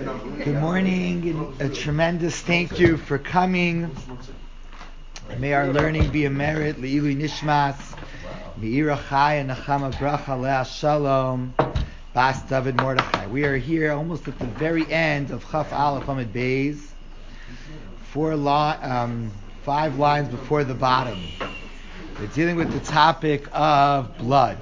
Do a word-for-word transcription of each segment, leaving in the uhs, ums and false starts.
Good morning, and a tremendous thank you for coming. May our learning be a merit. Le'ilu nishmas, me'ira chai and nachama bracha le'ah shalom, bas David Mordechai. We are here almost at the very end of Chaf Aleph Amud Beis, four li- um, five lines before the bottom. We're dealing with the topic of blood.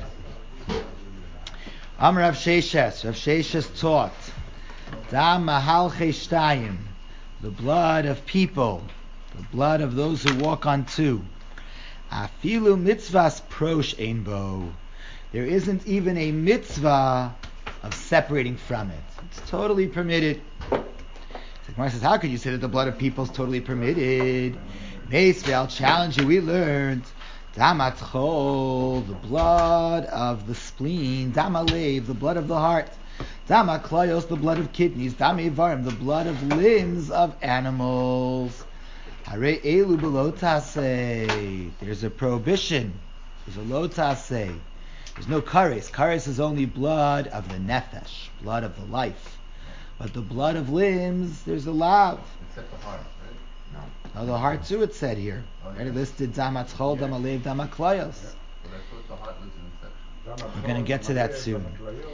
Amar Rav Sheshes, Rav Sheshes taught, Dam mahal cheshtayim, the blood of people, the blood of those who walk on two. Afilu mitzvahs prosh ein bo, there isn't even a mitzvah of separating from it. It's totally permitted. The Gemara says, how could you say that the blood of people is totally permitted? Meisvei, I'll challenge you. We learned Damat chol, the blood of the spleen. Damalev, the blood of the heart. Dama klayos, the blood of kidneys. Dame varim, the blood of limbs of animals. Hare elu belotase. There's a prohibition. There's a lotase. There's no kares. Kares is only blood of the nefesh, blood of the life. But the blood of limbs, there's a lav. Except the heart, right? No. No, the heart too, it said here. Oh, yeah. Right? It listed Damat chol, Damalev, Damaklayos. Yeah. Well, that's what the heart lives in section. We're going to get to that soon.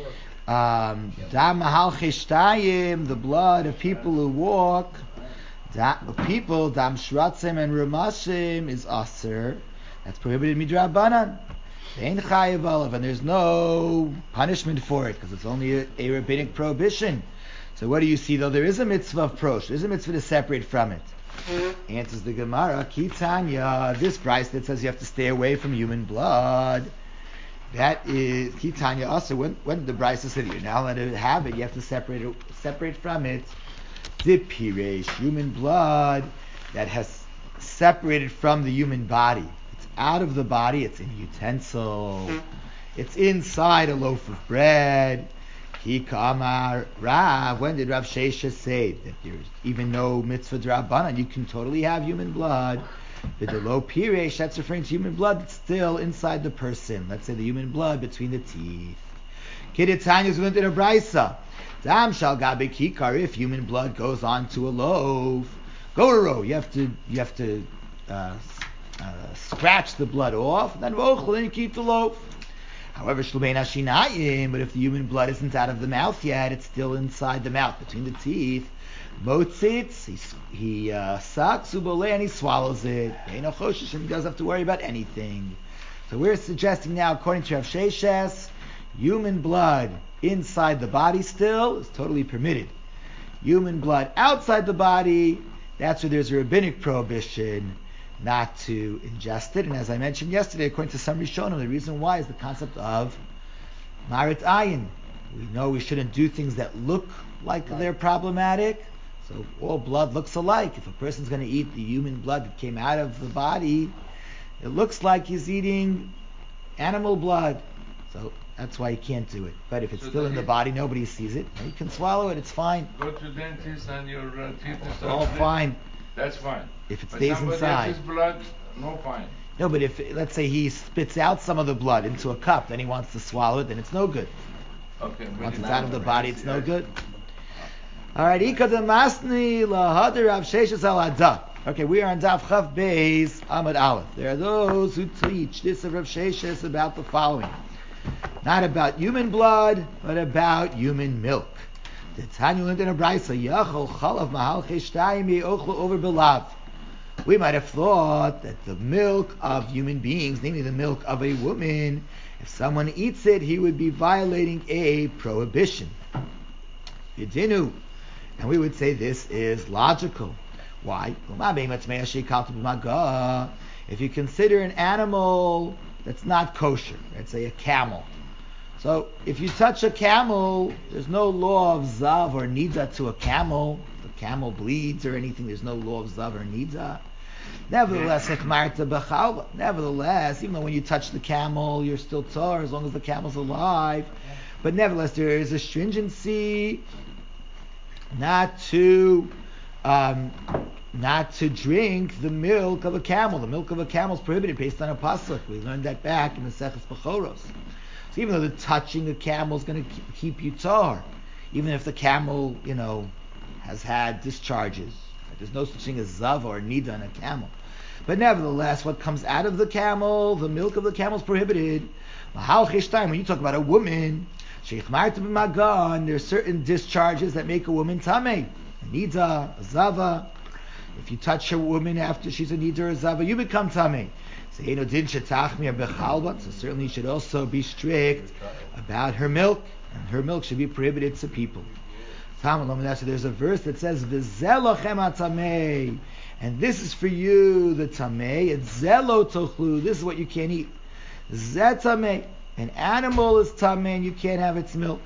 Um, Dam mahal cheshtayim, the blood of people who walk. Da, people, Dam shratzim and ramashim is aser. That's prohibited midrabanan. Ein chayav olav, and there's no punishment for it because it's only a, a rabbinic prohibition. So what do you see though? There is a mitzvah of prosh. There's a mitzvah to separate from it. Mm-hmm. Answers the Gemara, Kitanya, this price that says you have to stay away from human blood. That is Kitanya also. When when the Brisa said you're not allowed to have it, you have to separate it, separate from it. Dipiresh, human blood that has separated from the human body. It's out of the body. It's in a utensil. It's inside a loaf of bread. Hikamar Rav. When did Rav Sheshes say that there's even no mitzvah d'Rabbanan? You can totally have human blood. V'delo piresh, that's referring to human blood that's still inside the person. Let's say the human blood between the teeth. Kidditanyas went in a brisa. Dam shal gabe kikar, if human blood goes onto a loaf. Gororo, you have to you have to uh, uh, scratch the blood off, and then vochel, then you keep the loaf. However, shlubein hashinayim, but if the human blood isn't out of the mouth yet, it's still inside the mouth, between the teeth. Motzitz, he, he uh, sucks, ubole, and he swallows it. Eino choshesh, and he doesn't have to worry about anything. So we're suggesting now, according to Rav Sheshes, human blood inside the body still is totally permitted. Human blood outside the body, that's where there's a rabbinic prohibition not to ingest it. And as I mentioned yesterday, according to some Rishonim, the reason why is the concept of marit ayin. We know we shouldn't do things that look like right. They're problematic. So all blood looks alike. If a person's going to eat the human blood that came out of the body, it looks like he's eating animal blood. So that's why you can't do it. But if it's so still in the body, nobody sees it. You can swallow it. It's fine. Go to the dentist and your uh, teeth is all fine. That's fine. If it but stays inside. Else's blood, no fine. No, but if, let's say he spits out some of the blood into a cup, then he wants to swallow it, then it's no good. Okay. Once it's out of the body, it's no good. Alright, Ika de Masni Lahadar Rav Sheshes al Adah. Okay, we are on Daf Chav Beis Amud Aleph. There are those who teach this of Rav Sheshes about the following. Not about human blood, but about human milk. The Tanya learned in a brisa, Yachol Chalav Mahal Cheshtayim Ye'ochlo Over Belav. We might have thought that the milk of human beings, namely the milk of a woman, if someone eats it, he would be violating a prohibition. Yedinu. And we would say this is logical. Why? If you consider an animal that's not kosher, let's say a camel. So if you touch a camel, there's no law of zav or nida to a camel. If the camel bleeds or anything, there's no law of zav or nida. Nevertheless, nevertheless, even though when you touch the camel, you're still tar as long as the camel's alive. But nevertheless, there is a stringency not to um, not to drink the milk of a camel. The milk of a camel is prohibited based on a pasuk. We learned that back in the Seches Bechoros. So even though the touching a camel is going to keep you tar, even if the camel, you know, has had discharges. There's no such thing as zava or nida in a camel. But nevertheless, what comes out of the camel, the milk of the camel is prohibited. When you talk about a woman, there's certain discharges that make a woman tameh. A nida, a zava. If you touch a woman after she's a nida or a zava, you become tameh. So certainly you should also be strict about her milk, and her milk should be prohibited to people. There's a verse that says, and this is for you, the tameh. It's zelo tochlu. This is what you can't eat. Zet tameh. An animal is tameh, and you can't have its milk.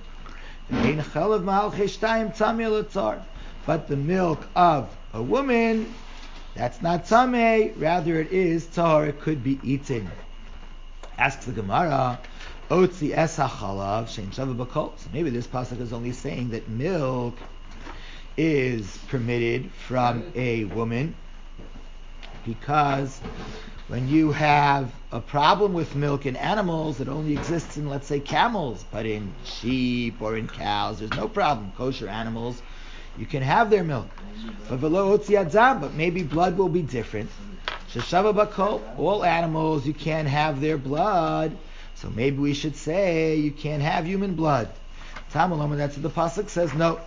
But the milk of a woman, that's not tameh. Rather, it is tahor. It could be eaten. Asks the Gemara, Otzi es hachalav shein shava b'kol. So maybe this pasuk is only saying that milk is permitted from a woman, because when you have a problem with milk in animals, it only exists in, let's say, camels, but in sheep or in cows, there's no problem. Kosher animals, you can have their milk. But v'lo otzi adam, but maybe blood will be different. Sheshava b'kol, all animals, you can't have their blood. So maybe we should say you can't have human blood. Tamalama, that's what the pasuk says. No,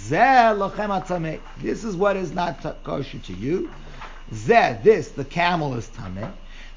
this is what is not t- kosher to you. Zeh, this, the camel is tameh.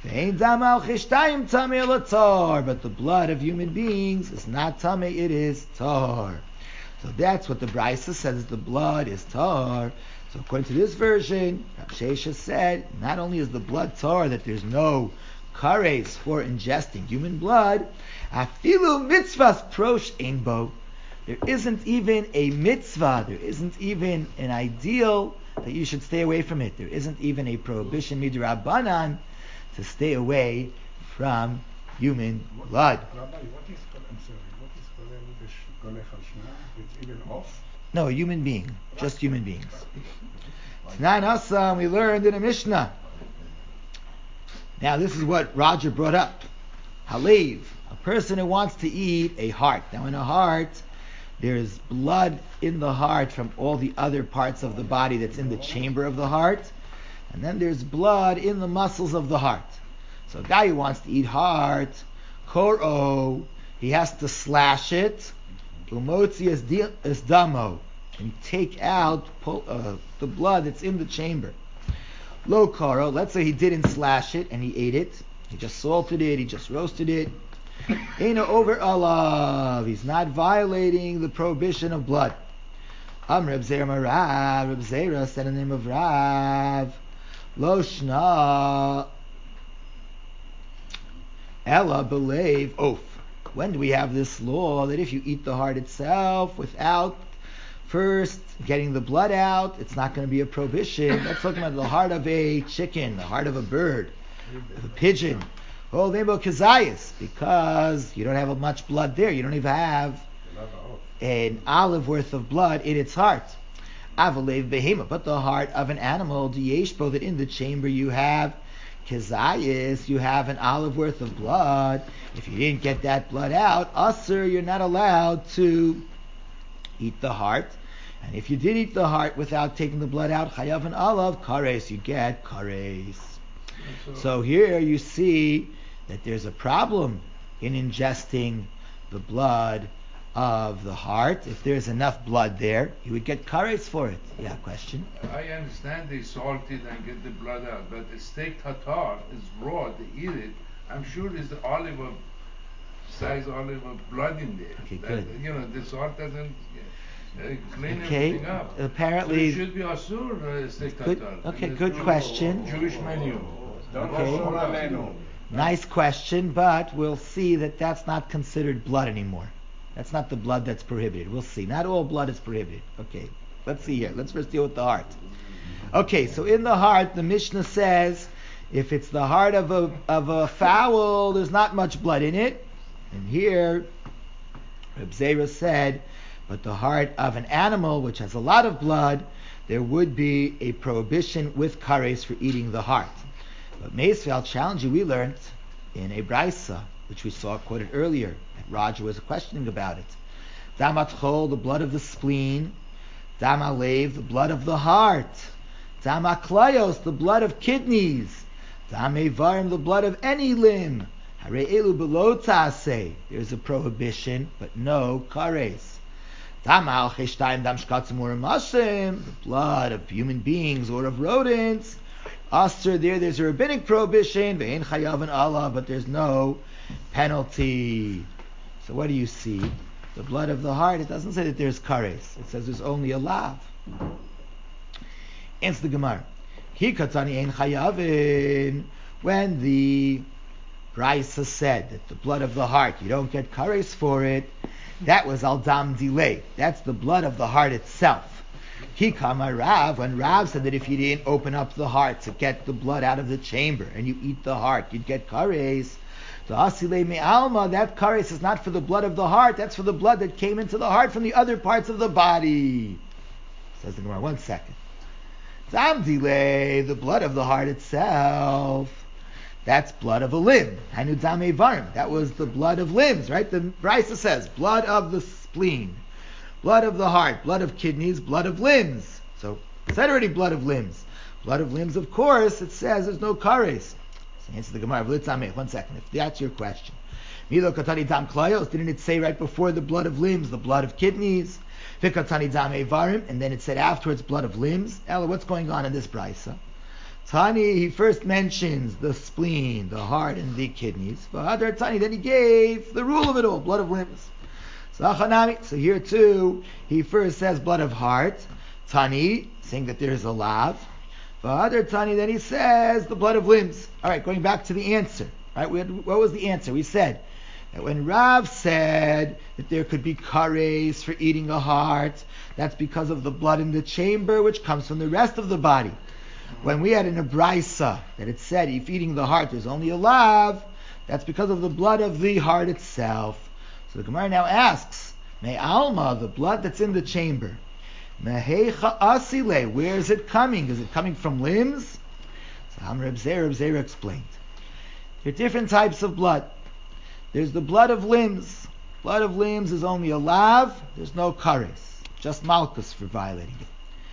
But the blood of human beings is not tameh, it is tar. So that's what the Brisa says, the blood is tar. So according to this version, Rav Shesha said, not only is the blood tar, that there's no kares for ingesting human blood, afilu mitzvahs prosh einbo. There isn't even a mitzvah, there isn't even an ideal that you should stay away from it. There isn't even a prohibition midrabanan to stay away from human blood. Rabbi, what is I'm sorry, what is kolech al shna? It's even off? No, a human being, just human beings. Tonight, Asam, we learned in a Mishnah. Now, this is what Roger brought up. Halev, a person who wants to eat a heart. Now, in a heart, there's blood in the heart from all the other parts of the body that's in the chamber of the heart. And then there's blood in the muscles of the heart. So a guy who wants to eat heart, koro, he has to slash it, umotzi es damo, and take out uh, the blood that's in the chamber. Lo karo, let's say he didn't slash it and he ate it. He just salted it, he just roasted it. Eino over alav, he's not violating the prohibition of blood. Am Reb Zera Marav, Reb Zera said in the name of Rav, Lo shna ella believe oaf. When do we have this law that if you eat the heart itself without first getting the blood out, it's not going to be a prohibition? That's talking about the heart of a chicken, the heart of a bird, of a pigeon. Oh, maybe kazayas, because you don't have much blood there. You don't even have an olive worth of blood in its heart. Avalev behema, but the heart of an animal, dieshpo, that in the chamber you have kazayas, you have an olive worth of blood. If you didn't get that blood out, usher, you're not allowed to eat the heart. And if you did eat the heart without taking the blood out, chayav and olive, kares, you get kares. So here you see that there's a problem in ingesting the blood of the heart. If there's enough blood there, you would get kares for it. Yeah, question? I understand they salt it and get the blood out, but the steak tartar is raw, they eat it. I'm sure there's the olive of size olive of blood in there. Okay, that, good. You know, the salt doesn't uh, clean Okay, everything up. apparently... So it should be asur uh, steak Good, tartar. okay, And good Jewish- question. Jewish menu. Okay. Nice question, but we'll see that that's not considered blood anymore. That's not the blood that's prohibited. We'll see. Not all blood is prohibited. Okay, let's see here. Let's first deal with the heart. Okay, so in the heart, the Mishnah says, if it's the heart of a of a fowl, there's not much blood in it. And here, Reb Zera said, but the heart of an animal, which has a lot of blood, there would be a prohibition with kares for eating the heart. But Meisvei, I'll challenge you, we learned in a Brisa, which we saw quoted earlier, that Roger was questioning about it. Damat chol, the blood of the spleen, Dam alev, the blood of the heart. Dam aklayos, the blood of kidneys. Dam evarim, the blood of any limb. Hare elu below ta'aseh, there's a prohibition, but no kares. Dam al cheshtayim dam shkatzim or masim, the blood of human beings or of rodents. Aster, there, there's a rabbinic prohibition, ve'en chayav and Allah, but there's no penalty. So what do you see? The blood of the heart, it doesn't say that there's kares. It says there's only a lav. Answer the Gemara. Hi katani ein chayavin. When the Brisa said that the blood of the heart, you don't get kares for it, that was al dam delay. That's the blood of the heart itself. Hi kama Rav, when Rav said that if you didn't open up the heart to get the blood out of the chamber and you eat the heart, you'd get kares. The asile me alma, that kares is not for the blood of the heart, that's for the blood that came into the heart from the other parts of the body. Says the Gemara, one second. Dam delay, the blood of the heart itself, that's blood of a limb. Hanu dam evarim, that was the blood of limbs, right? The Brisa says, blood of the spleen, blood of the heart, blood of kidneys, blood of limbs. So, it said already blood of limbs. Blood of limbs, of course, it says there's no kares. So answer the Gemara, one second, if that's your question. Milo katani dam klayos, didn't it say right before the blood of limbs, the blood of kidneys? Vikatani dam evarim, and then it said afterwards blood of limbs. Ella, what's going on in this brisa? Tani, he first mentions the spleen, the heart, and the kidneys. V'hadar Tani, then he gave the rule of it all, blood of limbs. So here too, he first says blood of heart. Tani, saying that there is a lav. V'hadar Tani, then he says the blood of limbs. All right, going back to the answer. All right, we had, what was the answer? We said that when Rav said that there could be kares for eating a heart, that's because of the blood in the chamber, which comes from the rest of the body. When we had in a brisa that it said if eating the heart there's only a lav, that's because of the blood of the heart itself. So the Gemara now asks, Me alma, the blood that's in the chamber, Mehecha asile, where is it coming? Is it coming from limbs? So Ham Reb Zera, Reb Zera explained. There are different types of blood. There's the blood of limbs. Blood of limbs is only a lav, there's no kares, just malchus for violating it.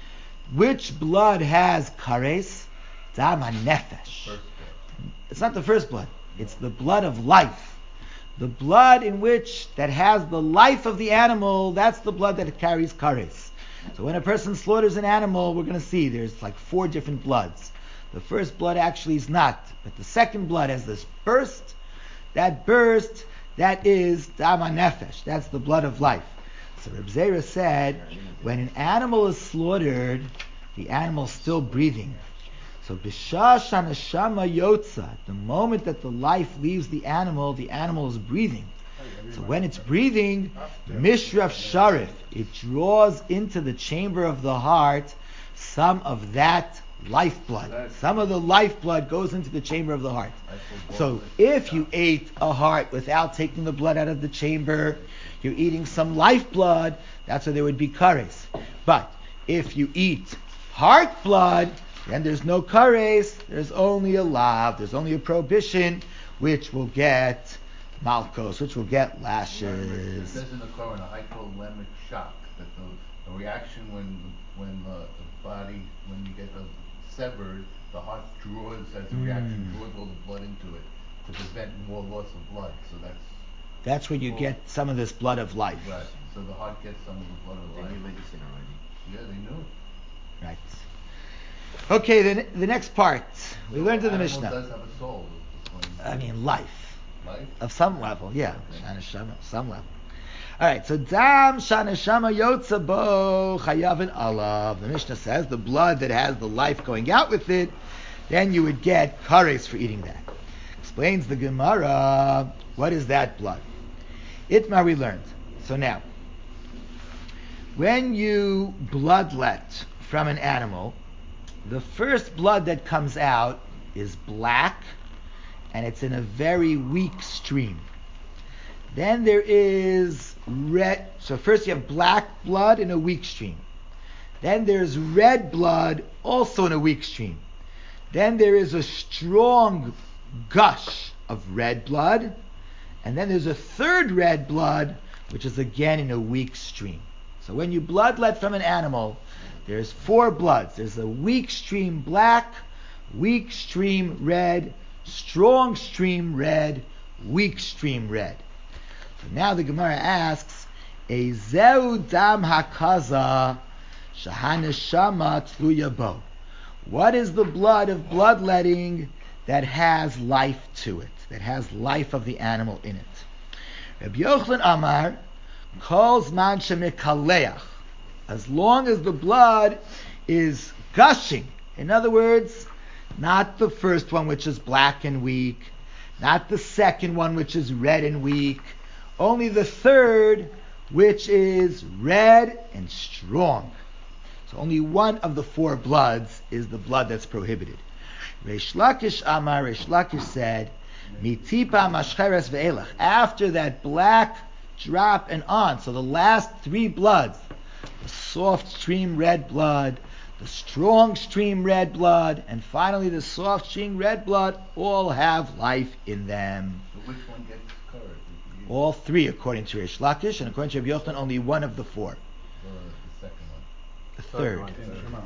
Which blood has kares? Dam nefesh. It's not the first blood. It's the blood of life. The blood in which, that has the life of the animal, that's the blood that carries kares. So when a person slaughters an animal, we're going to see there's like four different bloods. The first blood actually is not, but the second blood has this burst. That burst, that is dam nefesh. That's the blood of life. So Reb Zera said, when an animal is slaughtered, the animal is still breathing. So Bisha Shanashama Yotza, the moment that the life leaves the animal, the animal is breathing. So when it's breathing, Mishraf Sharif, it draws into the chamber of the heart some of that lifeblood. Some of the lifeblood goes into the chamber of the heart. So if you ate a heart without taking the blood out of the chamber, you're eating some lifeblood, that's why there would be kares. But if you eat heart blood, then there's no kares, there's only a lav, there's only a prohibition, which will get malchus, which will get lashes. It says in the Quran a hypolemic shock, that the, the reaction when when the, the body, when you get a severed, the heart draws, as a reaction, Mm. draws all the blood into it to prevent more loss of blood. So that's That's where you well, get some of this blood of life. right. So the heart gets some of the blood of life. They knew medicine already. Yeah, they knew. Right. Okay, the, the next part. We learned in the Animal Mishnah. does have a soul. I mean, life. Life? Of some level, yeah. Shanashama, some level. Alright, so Dam Shanashama Yotza Bo Chayavin Alav. The Mishnah says the blood that has the life going out with it, then you would get kares for eating that. Explains the Gemara, what is that blood? Itmar we learned. So now, when you bloodlet from an animal, the first blood that comes out is black, and it's in a very weak stream. Then there is red. So first you have black blood in a weak stream. Then there's red blood also in a weak stream. Then there is a strong gush of red blood. And then there's a third red blood, which is again in a weak stream. So when you bloodlet from an animal, there's four bloods. There's a weak stream black, weak stream red, strong stream red, weak stream red. So now the Gemara asks, Ezeu dam hakaza shahaneshama tluya bo. What is the blood of bloodletting that has life to it, that has life of the animal in it? Rabbi Yochanan Amar calls man shemikaleach, as long as the blood is gushing. In other words, not the first one which is black and weak, not the second one which is red and weak, only the third which is red and strong. So only one of the four bloods is the blood that's prohibited. Reish Lakish Amar, Reish Lakish said, Mitipa mashcheres ve'elach. After that black drop and on, so the last three bloods, the soft stream red blood, the strong stream red blood, and finally the soft stream red blood, all have life in them. So which one gets covered? All three, according to Reish Lakish, and according to Rabbi Yochanan, only one of the four. Or the second one? The third. In Shema.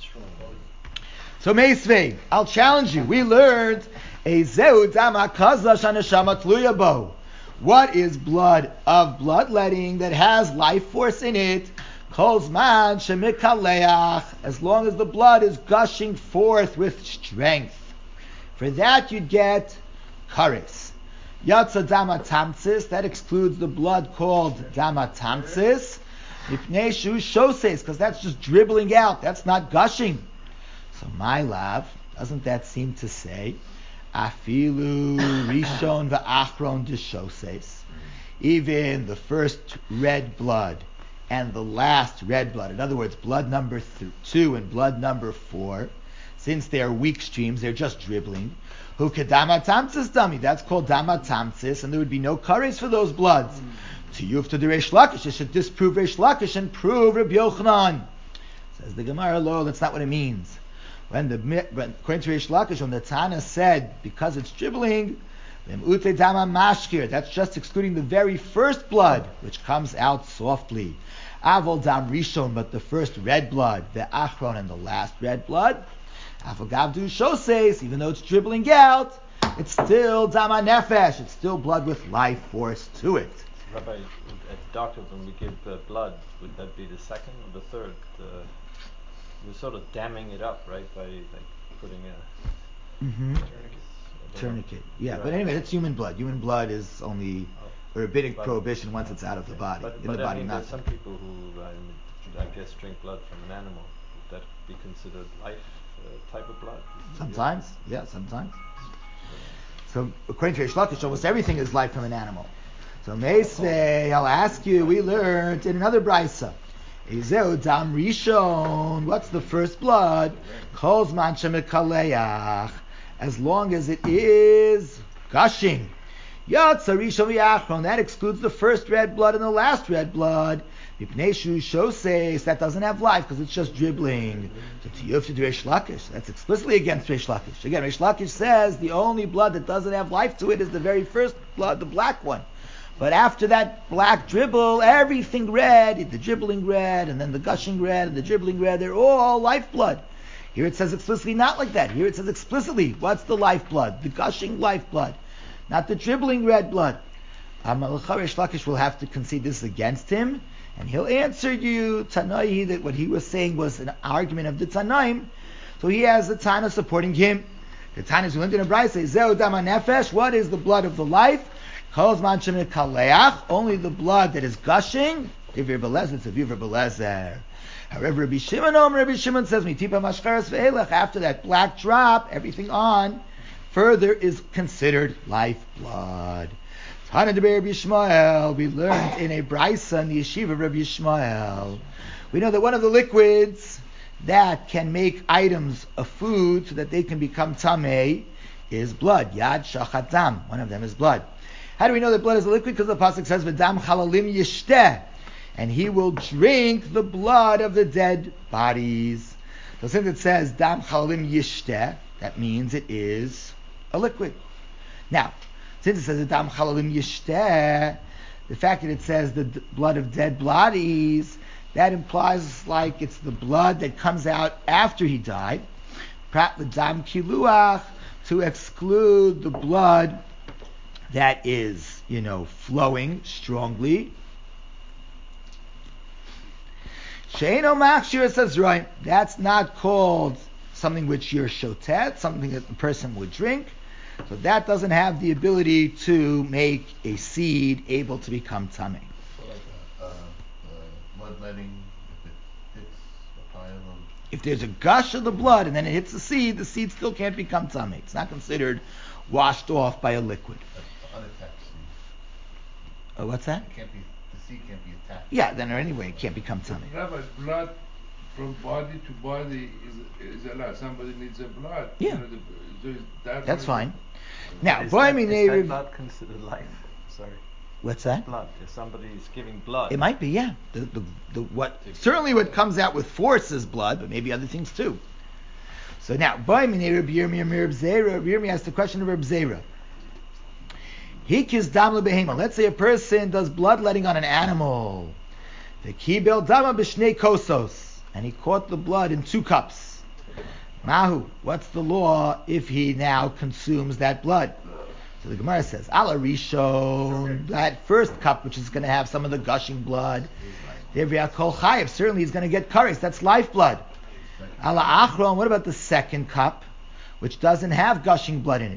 So Meisvei, I'll challenge you. We learned Ezeu dam hakaza shaneshama tluya bo. What is blood of bloodletting that has life force in it? Kol zman shemikaleach, as long as the blood is gushing forth with strength. For that you'd get kares. Yatsa dama tamtzis, that excludes the blood called dama tamtzis. Mipnei shu shoses, because that's just dribbling out, that's not gushing. So my love, doesn't that seem to say, afilu rishon va'achron deshoses, even the first red blood and the last red blood, in other words, blood number th- two and blood number four, since they are weak streams, they're just dribbling. Who kedama tamtzis dummy? That's called dama tamtzis, and there would be no kares for those bloods. To yuf to the Reish Lakish, it should disprove Reish Lakish and prove Rabbi Yochanan. Says the Gemara, lo, that's not what it means. When the when, according to Reish Lakish, when the Tana said because it's dribbling, that's just excluding the very first blood, which comes out softly. Avol dam rishon, but the first red blood, the achron, and the last red blood. Avol gavdu shoses, even though it's dribbling out, it's still dama nefesh. It's still blood with life force to it. Rabbi, at doctors, when we give uh, blood, would that be the second or the third? Uh, we're sort of damming it up, right, by like putting a Mm-hmm. Tourniquet. Yeah, right. But anyway, that's human blood. Human blood is only a rabbinic but, prohibition once it's out of the body. But, in but the I body, mean, not there's some people who, uh, I guess, drink blood from an animal. Would that be considered life uh, type of blood? Sometimes, yeah, sometimes. So according to Reish Lakish, almost everything is life from an animal. So Meisvei, I'll ask you, we learned in another brisa, Ezeu dam rishon, what's the first blood? Kol zman shemikaleach, as long as it is gushing. Yatsa rishon v'achron, that excludes the first red blood and the last red blood. Mipnei shu shoses, that doesn't have life because it's just dribbling. So tiyuf to Reish Lakish, that's explicitly against Reish Lakish. Again, Reish Lakish says the only blood that doesn't have life to it is the very first blood, the black one. But after that black dribble, everything red, the dribbling red, and then the gushing red, and the dribbling red, they're all lifeblood. Here it says explicitly not like that. Here it says explicitly, what's the lifeblood? The gushing lifeblood, not the dribbling red blood. Reish Lakish will have to concede this against him, and he'll answer you, Tanai, that what he was saying was an argument of the Tanaim, so he has the Tana supporting him. The Tana is in a brayse, Zeu dama nefesh, what is the blood of the life? Only the blood that is gushing. Divir belezer, it's a divir belezer. However, Rabbi Shimon, Rabbi Shimon says, after that black drop, everything on, further is considered lifeblood. Tana de Rabbi Yishmael, we learned in a brisa in the yeshiva of Rabbi Yishmael. We know that one of the liquids that can make items of food so that they can become tamei is blood. Yad shachat dam. One of them is blood. How do we know that blood is a liquid? Because the pasuk says, "V'dam chalalim yishteh," and he will drink the blood of the dead bodies. So since it says "dam chalalim yishteh," that means it is a liquid. Now, since it says "dam chalalim yishteh," the fact that it says the d- blood of dead bodies that implies like it's the blood that comes out after he died. Prat l'dam kiluach, to exclude the blood that is, you know, flowing strongly. She'eno machshir says right. That's not called something which you're shotet, something that the person would drink. So that doesn't have the ability to make a seed able to become tamei. So like a, uh, uh, bloodletting, if it hits a pile of... If there's a gush of the blood and then it hits the seed, the seed still can't become tamei. It's not considered washed off by a liquid. Uh, unattached seed. Oh, what's that? It can't be, the seed can't be attached. Yeah, then anyway, it can't become tamei. Rabbi, blood from body to body is is allowed. Somebody needs a blood. Yeah. You know, the, so is that That's one- fine. Now, is, boy, that, me is neighbor- that blood considered life? Sorry. What's that? Blood. If somebody is giving blood. It might be, yeah. The, the, the, what certainly what comes out with force is blood, but maybe other things too. So now, boy, me neighbor, Birmi, Reb Zera. Birmi asked the question of Reb Zera. Hikis dam lebehema. Let's say a person does bloodletting on an animal. The kibel dama b'shnei kosos, and he caught the blood in two cups. Mahu, what's the law if he now consumes that blood? So the Gemara says, Ala Rishon, that first cup, which is going to have some of the gushing blood, certainly he's going to get kares. That's lifeblood. Ala Achron, what about the second cup, which doesn't have gushing blood in it?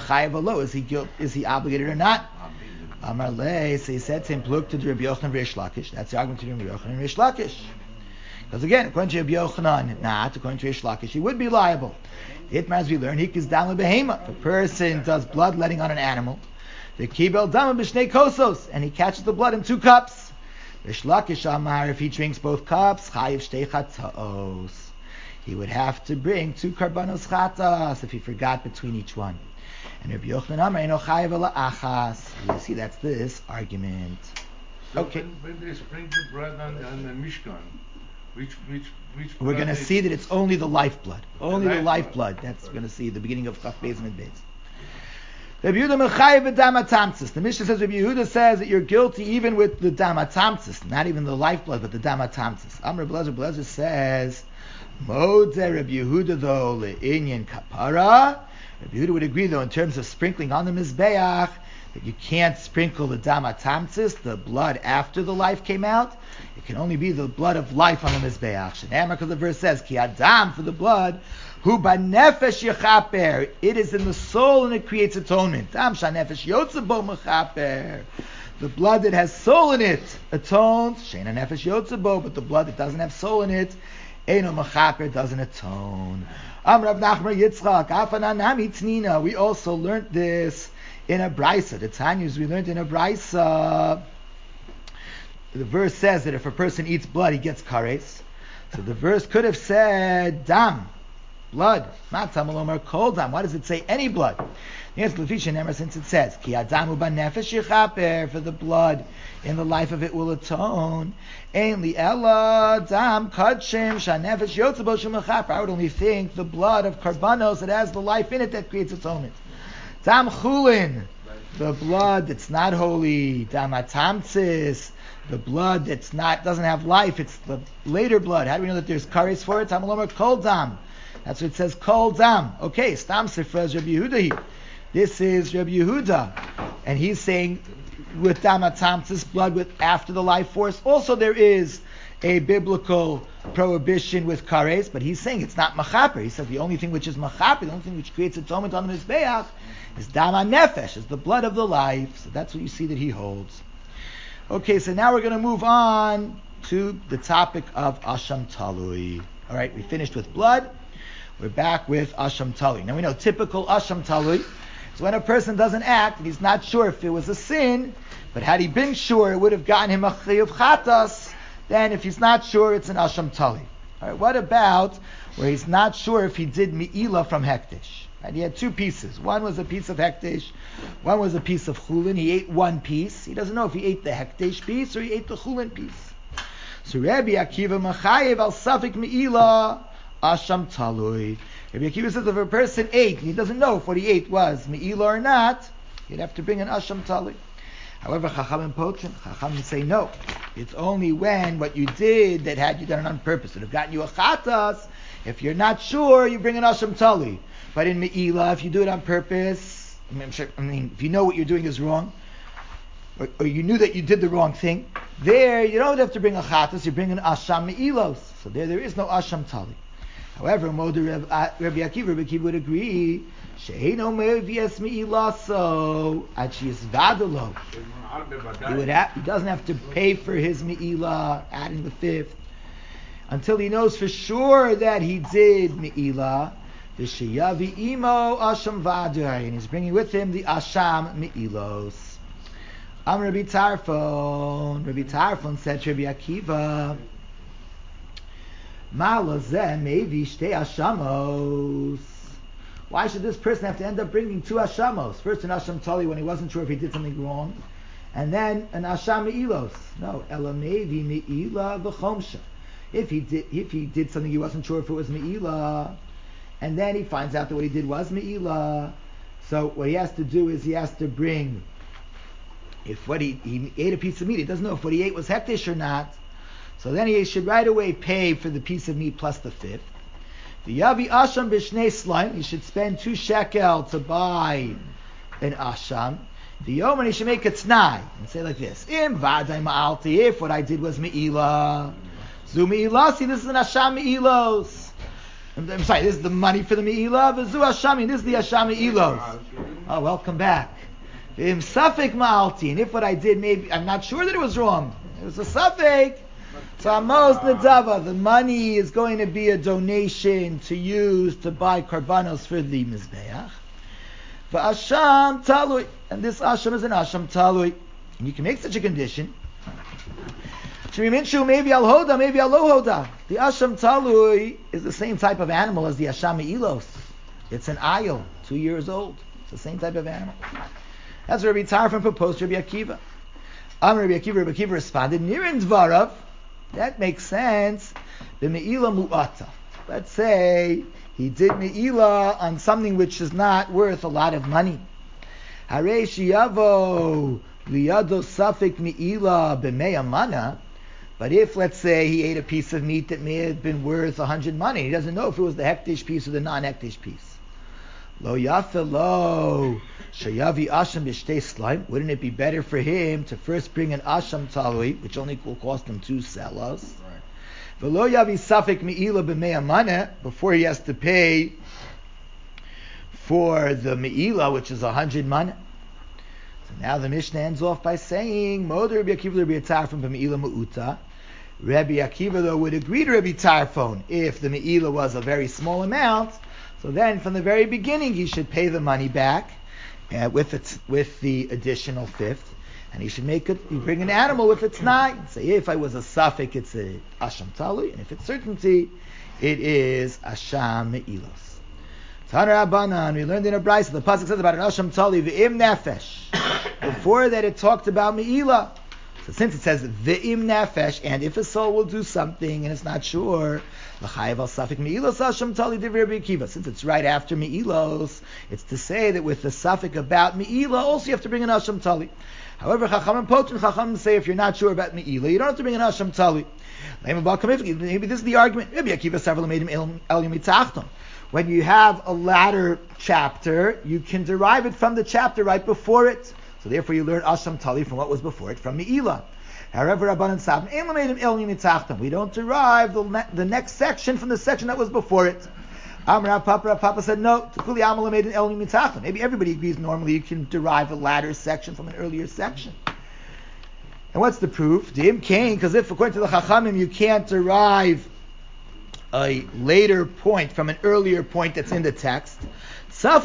Is he guilt, is he obligated or not? Amar Le, so he said to him, Pluk to Rabbi Yochanan Rish Lakish. That's the argument to Rabbi Yochanan Rish Lakish. Because again, according to Rabbi Yochanan, not according to Rish Lakish, he would be liable. It as we learn, he is down behema. If a person does bloodletting on an animal, the kibel dama b'shnei kosos, and he catches the blood in two cups. Rish Lakish Amar, if he drinks both cups, chayiv shtei chatos, he would have to bring two karbanos chatas if he forgot between each one. And Rabbi Yochanan Amar, eno chayiv ala achas. You see, that's this argument. So Okay. When, when they sprinkle blood on the, on the Mishkan, which which which We're going to see that it's only the lifeblood. Only the lifeblood. lifeblood. That's we're going to see the beginning of Chaf Beis and Beis. Rabbi Yehuda mechayev b'damatamtzis. The Mishnah says Rabbi Yehuda says that you're guilty even with the damatamtzis, not even the lifeblood, but the damatamtzis. Amr Blazer Blazer says, Modeh Rabbi Yehuda though le'inyan kapara. Rabbi Yehuda would agree though in terms of sprinkling on the mizbeach that you can't sprinkle the damatamtzis, the blood after the life came out. It can only be the blood of life on the mizbeach. Shenamar, because the verse says, Ki adam, for the blood, hu banefesh yechaper. It is in the soul and it creates atonement. Dam shanefesh yotze bo mechaper. The blood that has soul in it atones. Sheina nefesh yotze bo, but the blood that doesn't have soul in it, eino mechaper, doesn't atone. Am Rav Nachman Yitzchak, afanan nami tnina. We also learned this in a brisa. The Tanyas we learned in a brisa. The verse says that if a person eats blood, he gets kares. So the verse could have said dam, blood. Matzah malomar kol dam. Why does it say any blood? Yes, Lefisha Nemer, since it says ki adamu banefesh yichaper, for the blood in the life of it will atone. Ein li ella dam kadshim shanefesh yotzebo shemachaper. I would only think the blood of karbanos that has the life in it that creates atonement. Dam chulin, the blood that's not holy. Dam atamtzis, the blood that's not doesn't have life. It's the later blood. How do we know that there's kares for it? Tamalomar kol dam. That's what it says. Kol dam. Okay, stam sifra Rabbi Yehuda here. This is Rabbi Yehuda, and he's saying with dam atamtzis, blood with after the life force. Also, there is a biblical prohibition with kares, but he's saying it's not machaper. He said the only thing which is machaper, the only thing which creates atonement on the mizbeach, is dam nefesh, is the blood of the life. So that's what you see that he holds. Okay, so now we're going to move on to the topic of Asham Talui. All right, we finished with blood. We're back with Asham Talui. Now we know typical Asham Talui is when a person doesn't act and he's not sure if it was a sin, but had he been sure, it would have gotten him a chiyuv chatas. Then if he's not sure, it's an Asham Talui. All right, what about where he's not sure if he did mi'ilah from hektish? Right, he had two pieces. One was a piece of hektish, one was a piece of chulin. He ate one piece. He doesn't know if he ate the hektish piece or he ate the chulin piece. So Rabbi Akiva machayev al safik mi'ilah asham talui. Rabbi Akiva says if a person ate and he doesn't know if what he ate was mi'ilah or not, he'd have to bring an asham talui. However, Chachamim Potrin, Chachamim say no. It's only when what you did that had you done it on purpose would have gotten you a chatas. If you're not sure, you bring an asham tali. But in me'ilah, if you do it on purpose, I mean, I'm sure, I mean, if you know what you're doing is wrong, or, or you knew that you did the wrong thing, there you don't have to bring a chatas. You bring an asham me'ilos. So there, there is no asham tali. However, Moder Rabbi Akiva, Rabbi Akiva would agree. She'eino me'vias me'ilaso achiyas vadalo. He would have, he doesn't have to pay for his me'ilah, adding the fifth, until he knows for sure that he did me'ilah. The sheyavi imo asham vadai, and he's bringing with him the asham me'ilos. Am Rabbi Tarfon. Rabbi Tarfon said to Rabbi Akiva, Malazeh mevi shtei ashamos. Why should this person have to end up bringing two ashamos? First an asham tali when he wasn't sure if he did something wrong, and then an asham me'ilos. No, ela mevi me'ilah v'chomsha. If he did, if he did something he wasn't sure if it was me'ilah, and then he finds out that what he did was me'ilah, so what he has to do is he has to bring. If what he he ate a piece of meat, he doesn't know if what he ate was hektish or not. So then he should right away pay for the piece of meat plus the fifth. The yavi asham b'shnei slime, he should spend two shekel to buy an asham. The yoman, he should make a t'nai and say like this: Im v'adai ma'alti, if what I did was me'ilah, zu me'ilasi, this is an asham me'ilos. I'm, I'm sorry, this is the money for the me'ilah, but zu ashami, this is the asham me'ilos. Oh, welcome back. Im safek ma'alti, and if what I did, maybe I'm not sure that it was wrong, it was a safek. So Amos Nadava, the money is going to be a donation to use to buy karbanos for the Mizbeach. V'asham talui, and this asham is an asham talui. And you can make such a condition. Shemiminchu, maybe al hoda, maybe al lo hoda. The asham talui is the same type of animal as the asham me'ilos. It's an ayil, two years old. It's the same type of animal. That's Rabbi Tarfon proposed to Rabbi Akiva. Am Rabbi Akiva, Rabbi Akiva responded, Nirin dvarav. That makes sense. The me'ilah mu'ata. Let's say he did me'ilah on something which is not worth a lot of money. Harei shiyavo liyado safek me'ilah b'mei mana. But if, let's say, he ate a piece of meat that may have been worth a hundred money, he doesn't know if it was the hektish piece or the non-hektish piece. Lo yafe lo shayavi asham b'shtei slime. Wouldn't it be better for him to first bring an asham talui, which only will cost him two selas? V'lo yavi safek me'ilah b'mei amana, before he has to pay for the me'ilah, which is a hundred mana. So now the Mishnah ends off by saying, Moder Rabbi Akiva Rabbi Tarfon b'me'ilah mu'uta. Rabbi Akiva though would agree to Rabbi Tarfon if the me'ilah was a very small amount. So then, from the very beginning, he should pay the money back uh, with its, with the additional fifth, and he should make it. You bring an animal with its nine. Say if I was a suffix, it's a asham tali, and if it's certainty, it is asham me'ilos. Taner Abanan, we learned in a brayso. The pasuk says about an asham tali v'im nefesh. Before that, it talked about me'ilah. So since it says v'im nefesh, and if a soul will do something and it's not sure. Since it's right after Me'ilos, it's to say that with the suffix about Me'ilah, also you have to bring an Asham Tali. However, Chachamim Potin, Chachamim say if you're not sure about Me'ilah, you don't have to bring an Asham Tali. Maybe this is the argument. When you have a latter chapter, you can derive it from the chapter right before it. So therefore you learn Asham Tali from what was before it, from Me'ilah. However, Rabbanan Sabim, we don't derive the, ne- the next section from the section that was before it. Amar Papa, Papa said no. Maybe everybody agrees normally you can derive a latter section from an earlier section. And what's the proof? Dim Cain, because if according to the Chachamim you can't derive a later point from an earlier point that's in the text, how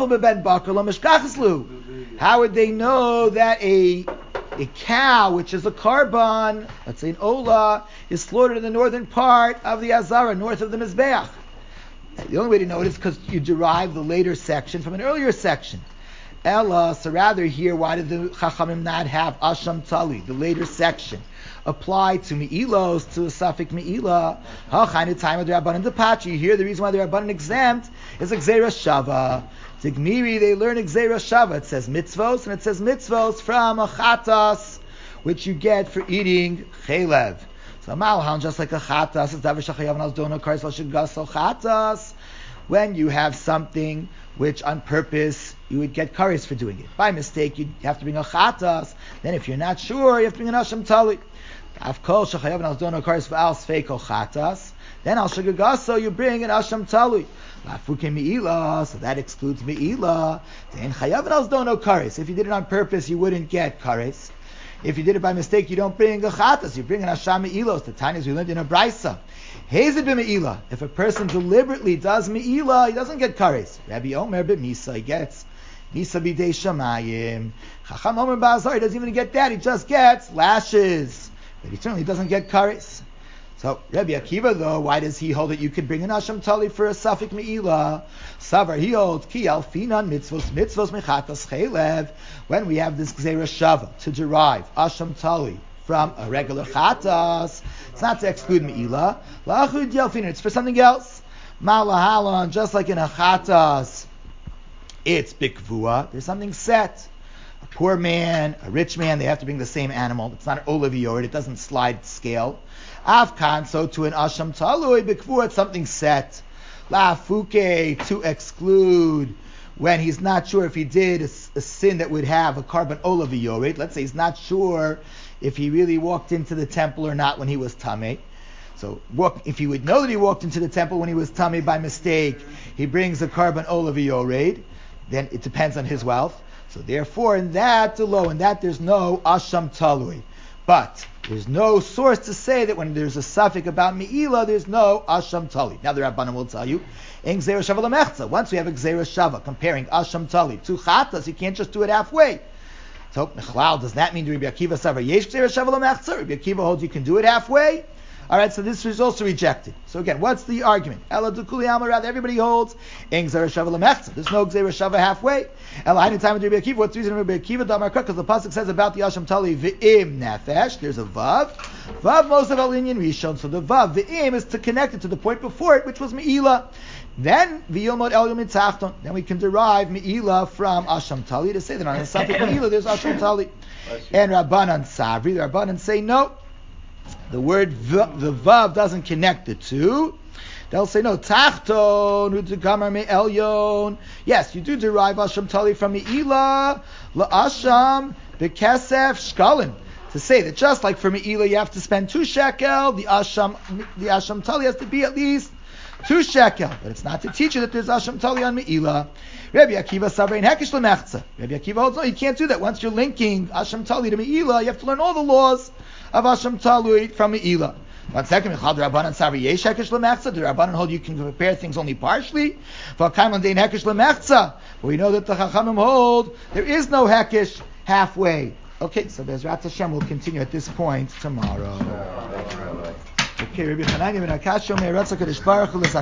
would they know that a a cow, which is a karban, let's say an ola, is slaughtered in the northern part of the Azara, north of the Mizbeach? The only way to know it is because you derive the later section from an earlier section. Ella, so rather here, why did the Chachamim not have Asham Tali, the later section, apply to Me'ilos, to a suffix Me'ilah? Ha'chaynu time of the Rabbanan Depachi. Here, the reason why the Rabbanan exempt is a Gzeira Shava. Tigmiri, they learn Gzeira Shava. It says mitzvos, and it says mitzvos from a chatas, which you get for eating chelev. So malhan, just like a chatas, is davar shachayav nal dono kares l'shigasol chatas. When you have something which on purpose you would get kares for doing it. By mistake, you have to bring a chatas. Then if you're not sure, you have to bring an asham tali. Afkol shachayav nal dono kares v'al sfeiko chatas. Then al shigagaso, you bring an asham tali. Lafuke mi'ila, so that excludes mi'ila. Then chayav nal dono kares. If you did it on purpose, you wouldn't get kares. If you did it by mistake, you don't bring a chatas, you bring an asham mi'ilos. The Tanyas we learned in a brisa. Hazed b'me'ila. If a person deliberately does me'ila, he doesn't get kares. Rabbi Omer b'misa, he gets misa b'dei shamayim. Chacham Omer ba'azar, he doesn't even get that, he just gets lashes. But he certainly doesn't get kares. So Rabbi Akiva, though, why does he hold that you could bring an asham tali for a suffik me'ila? Savar, he holds ki alfinan mitzvos mitzvos mechatas chelev. When we have this gzeira shava to derive asham tali from a regular chatas, it's not to exclude me'ila. La'achud yalfinan, it's for something else. Ma'lahalan, just like in a chatas, it's bikvua. There's something set. A poor man, a rich man, they have to bring the same animal. It's not an olavior, it doesn't slide scale. Afkan, so to an asham talui bikvua, it's something set. La'afuke, to exclude when he's not sure if he did a, a sin that would have a carbon olavior. Let's say he's not sure if he really walked into the temple or not when he was tameh. So walk, if he would know that he walked into the temple when he was tameh by mistake, he brings a carbon olavior, then it depends on his wealth. So therefore, in that low, in that there's no asham talui. But there's no source to say that when there's a suffix about me'ila, there's no asham tali. Now the Rabbanim will tell you, in gzeira shava lemechza. Once we have a gzeira shava comparing asham tali to chatas, you can't just do it halfway. So nechlal, does that mean to Rabbi Akiva savar yesh gzeira shava lemechza? Rabbi Akiva holds you can do it halfway. All right, so this is also rejected. So again, what's the argument? Ela dukuli amarad. Everybody holds in gzeira shava lemechza. There's no gzeira shava halfway. Ela any time with Rabbi Akiva. What's the reason Rabbi Akiva damar kra? Because the pasuk says about the asham tali v'im nefesh. There's a vav. Vav most of alinyan rishon. So the vav v'im is to connect it to the point before it, which was meila. Then v'yilmod el yom mitzachton. Then we can derive meila from asham tali to say that on the suffix meila there's asham tali. And Rabbanan Savri, the Rabbanan say no. The word v, the vav doesn't connect the two. They'll say no. Tachton u'tekamar me'elyon. Yes, you do derive asham tali from me'ila la'asham bekesef shkalin. To say that just like for me'ila you have to spend two shekel, the asham the asham tali has to be at least two shekel. But it's not to teach you that there's asham tali on me'ila. Rabbi Akiva sabrein hekish lemechza. Rabbi Akiva holds no, you can't do that. Once you're linking asham tali to me'ila, you have to learn all the laws of asham talui from me'ila. One second, the Rabbanan Savi yesh hekesh lemechza. The Rabbanan hold you can prepare things only partially. For kaiman dein hekesh lemechza. But we know that the Chachamim hold there is no hekesh halfway. Okay, so Bezrat Hashem will continue at this point tomorrow. Okay, Rabbi Chananya ben Akash Yomer Ratzah Kadosh Baruch Hu